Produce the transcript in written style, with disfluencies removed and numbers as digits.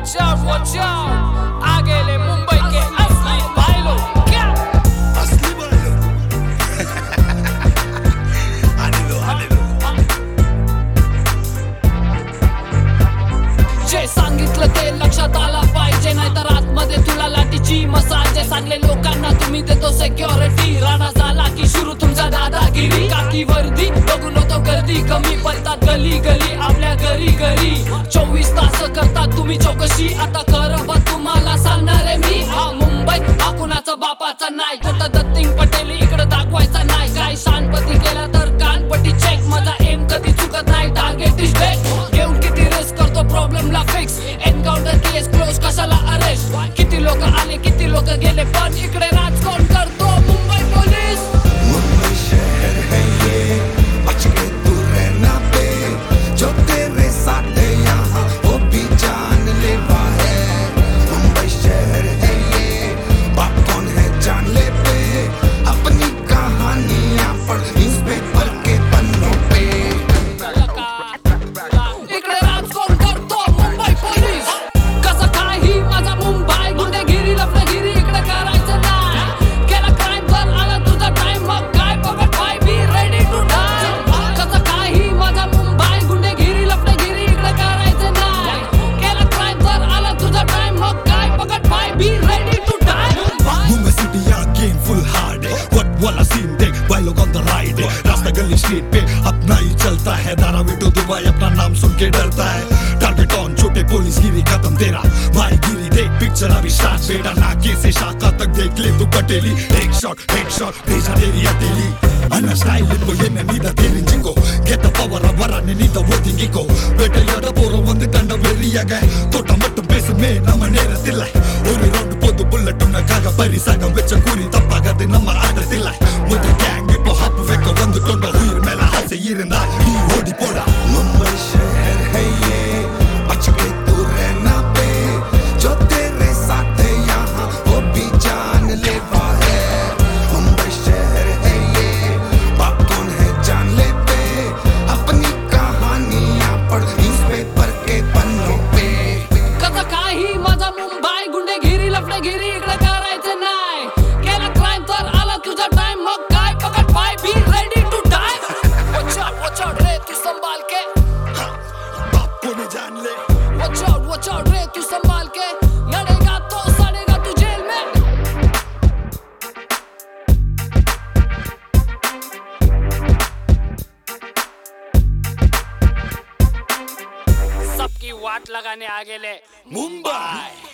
watch out, आ गेले मुंबई के असली भाई लोग, क्या असली भाई लोग आने दो जे सांगितलं ते लक्षात आला पाहिजे, नाहीतर आतमध्ये तुला लाठीची मसाज. जे सांगले लोकांना तुम्ही देतो सिक्युरिटी, राणा झाला की सुरू तुमचा दादागिरी. काकी वर्दी बघून होतो गर्दी कमी, पडतात गली गली आपल्या घरी घरी. 24 तास करतात तुम्ही चौकशी, आता खरं बघ तुम्हाला सांगणार आहे मी. हा मुंबई हा कुणाचा बापाचा नाही, कुठं दत्तिंग पटेल इकडे दाखवायचा नाही. काय शानपती केला तर कानपटी चेक, माझा एम कधी चुकत नाही, टार्गेट इज डेड. घेऊन किती रिस्क करतो प्रॉब्लेमला फिक्स, एन्काउंटर केस क्लोज कशाला अरेस्ट. किती लोक आले किती लोक गेले, पण इकडे राज कोण करतो? मुंबई पोलीस. मुंबई शहर है ये, बच के तू रहना पे, जो तेरे साथ है यहाँ वो भी जानलेवा है. मुंबई शहर है ये, बाप कौन है जान ले पे, अपनी कहानियाँ पढ़ इस पेपर के पन्नों पे. इकडे राज कोण करतो? मुंबई पोलीस. कसं काही माझा मुंबई, गुंडेगिरी लफडेगिरी इकडे करायचं नाही. केला क्राईम तर आला तुझा टाइम, मग काय पकड bye, be ready to die. कसं काही माझा मुंबई, गुंडेगिरी लफडेगिरी इकडे करायचं नाही. केला क्राईम तर आला तुझा टाइम, मग काय पकड bye, be ready to die. Mumbai city या गेम फुल हार्ड है, वट वाला सीन देख, भाई लोग ऑन द राइड है. रास्ता गली स्ट्रीट पे अपना ही चलता है, धारावी टू दुबई अपना नाम सुन के डरता है. टारगेट ऑन, छोटे पुलिस गिरी खत्म तेरा भाई गिरी. देख पिक्चर अभी स्टार्ट, बेटा नाके से शाखा तक देख ले तू कटेली. एक शॉट भेजा तेरी अटेली. अन्ना स्टाइल इनको ये नीदा तेरिंजिंगो, get the power of वराने नीदा वोटिंगिको. बेटा यार पोरो वंद तंड वेरियागे, तोटा मट्टम पेस में नम नेरतिल्ला. ஒரு ரவுண்ட் போது புல்லட் உனக்காக பரிசாக வச்ச குறி தப்பாகாது நம்ம ஆடுறதில்ல. முத கேங் இப்போ ஹாப் வைக்க வந்துட்டோம், உயிர் மேல ஆசை இருந்தா நீ ஓடி போடா. मुंबई शहर है ये, बच के तू रहना पे, जो तेरे साथ है यहाँ वो भी जानलेवा है. मुंबई शहर है ये, बाप कौन है जान ले पे, अपनी कहानियाँ पढ़ इस पेपर के पन्नों पे. कसं काही माझा मुंबई, गुंडेगिरी लफडेगिरी इकडे करायचं नाही. केला क्राईम तर आला तुझा टाइम, मग काय पकड bye, be ready to die. watch out रे तू संभाल के, बाप को नहीं जान ले. watch out रे तू संभाल के, लड़ेगा तो सड़ेगा तू जेल में. सबकी वाट लगाने आ गेले मुंबई.